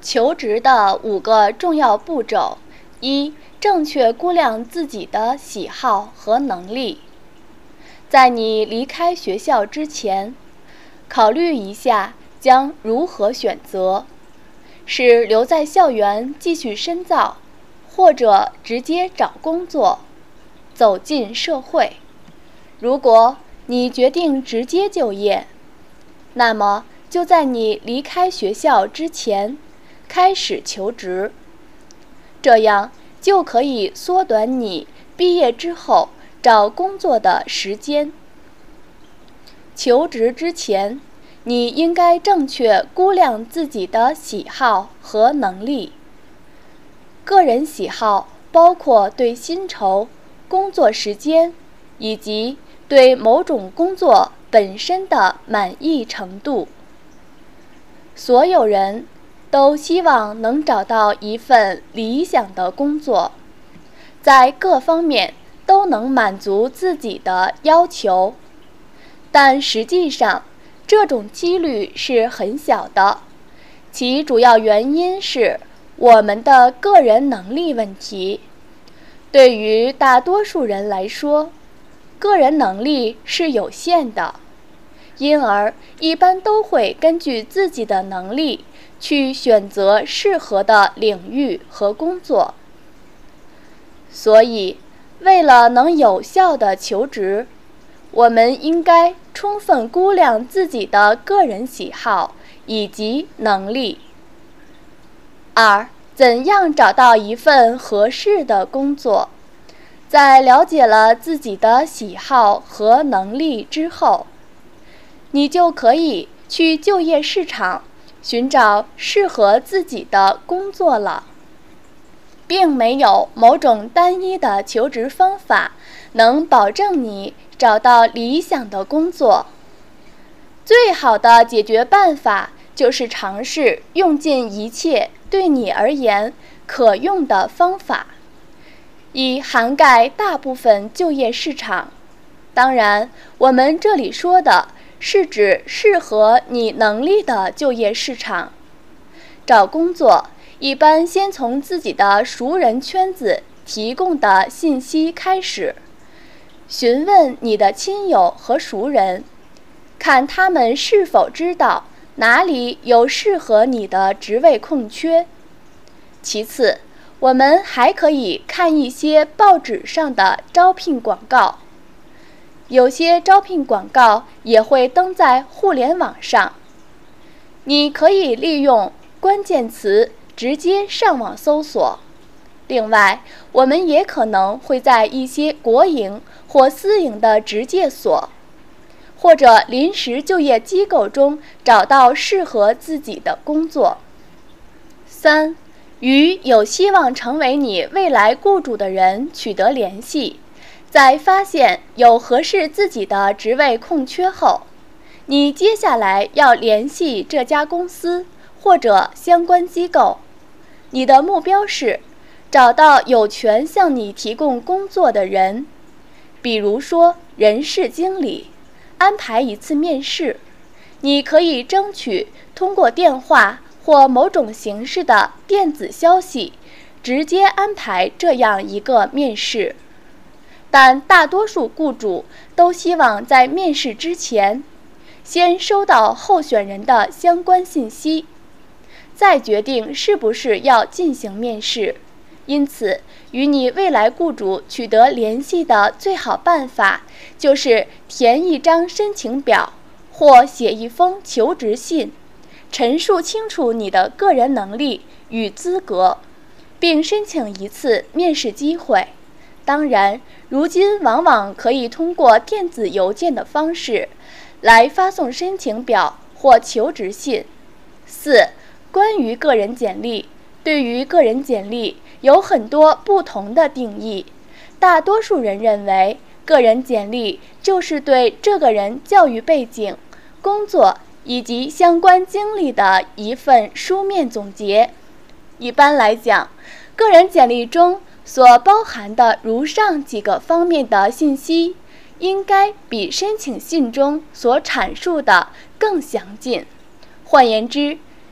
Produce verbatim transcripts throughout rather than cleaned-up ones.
求职的五个重要步骤：一、正确估量自己的喜好和能力。在你离开学校之前，考虑一下将如何选择：是留在校园继续深造，或者直接找工作，走进社会。如果你决定直接就业，那么就在你离开学校之前开始求职，这样就可以缩短你毕业之后找工作的时间。求职之前，你应该正确估量自己的喜好和能力。个人喜好包括对薪酬、工作时间以及对某种工作本身的满意程度。所有人都希望能找到一份理想的工作，在各方面都能满足自己的要求，但实际上这种几率是很小的，其主要原因是我们的个人能力问题。对于大多数人来说，个人能力是有限的，因而一般都会根据自己的能力去选择适合的领域和工作。所以，为了能有效地求职，我们应该充分估量自己的个人喜好以及能力。二、怎样找到一份合适的工作？在了解了自己的喜好和能力之后，你就可以去就业市场寻找适合自己的工作了。并没有某种单一的求职方法能保证你找到理想的工作。最好的解决办法就是尝试用尽一切对你而言可用的方法，以涵盖大部分就业市场。当然，我们这里说的是指适合你能力的就业市场。找工作一般先从自己的熟人圈子提供的信息开始，询问你的亲友和熟人，看他们是否知道哪里有适合你的职位空缺。其次，我们还可以看一些报纸上的招聘广告，有些招聘广告也会登在互联网上，你可以利用关键词直接上网搜索。另外，我们也可能会在一些国营或私营的职介所或者临时就业机构中找到适合自己的工作。三、与有希望成为你未来雇主的人取得联系。在发现有合适自己的职位空缺后，你接下来要联系这家公司或者相关机构。你的目标是找到有权向你提供工作的人，比如说人事经理，安排一次面试。你可以争取通过电话或某种形式的电子消息直接安排这样一个面试。但大多数雇主都希望在面试之前先收到候选人的相关信息，再决定是不是要进行面试。因此，与你未来雇主取得联系的最好办法就是填一张申请表或写一封求职信，陈述清楚你的个人能力与资格，并申请一次面试机会。当然，如今往往可以通过电子邮件的方式来发送申请表或求职信。四、关于个人简历，对于个人简历有很多不同的定义。大多数人认为，个人简历就是对这个人教育背景、工作以及相关经历的一份书面总结。一般来讲，个人简历中所包含的如上几个方面的信息，应该比申请信中所阐述的更详尽。换言之，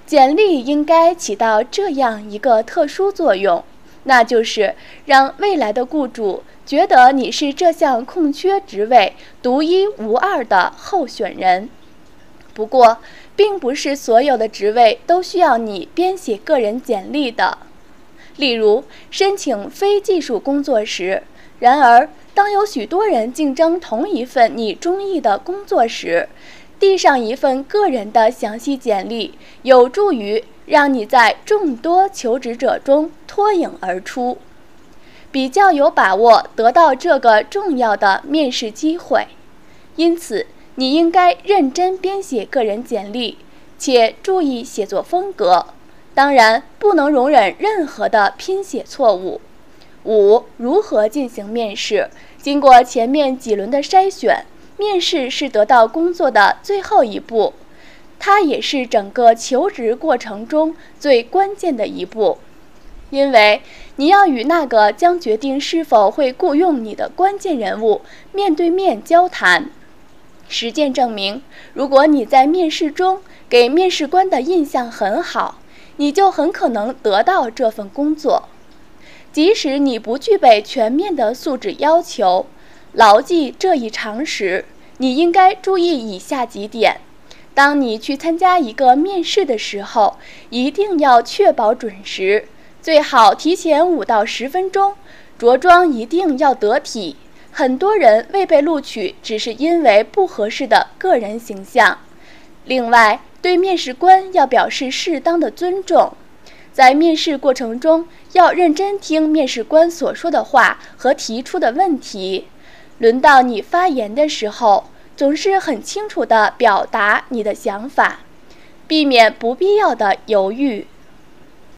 简历应该起到这样一个特殊作用，那就是让未来的雇主觉得你是这项空缺职位独一无二的候选人。不过，并不是所有的职位都需要你编写个人简历的。例如，申请非技术工作时，然而当有许多人竞争同一份你中意的工作时，递上一份个人的详细简历，有助于让你在众多求职者中脱颖而出，比较有把握得到这个重要的面试机会。因此，你应该认真编写个人简历，且注意写作风格，当然不能容忍任何的拼写错误。五、如何进行面试？经过前面几轮的筛选，面试是得到工作的最后一步，它也是整个求职过程中最关键的一步，因为你要与那个将决定是否会雇佣你的关键人物面对面交谈。实践证明，如果你在面试中给面试官的印象很好，你就很可能得到这份工作。即使你不具备全面的素质要求，牢记这一常识，你应该注意以下几点。当你去参加一个面试的时候，一定要确保准时，最好提前五到十分钟，着装一定要得体。很多人未被录取，只是因为不合适的个人形象。另外，对面试官要表示适当的尊重。在面试过程中，要认真听面试官所说的话和提出的问题。轮到你发言的时候，总是很清楚地表达你的想法，避免不必要的犹豫、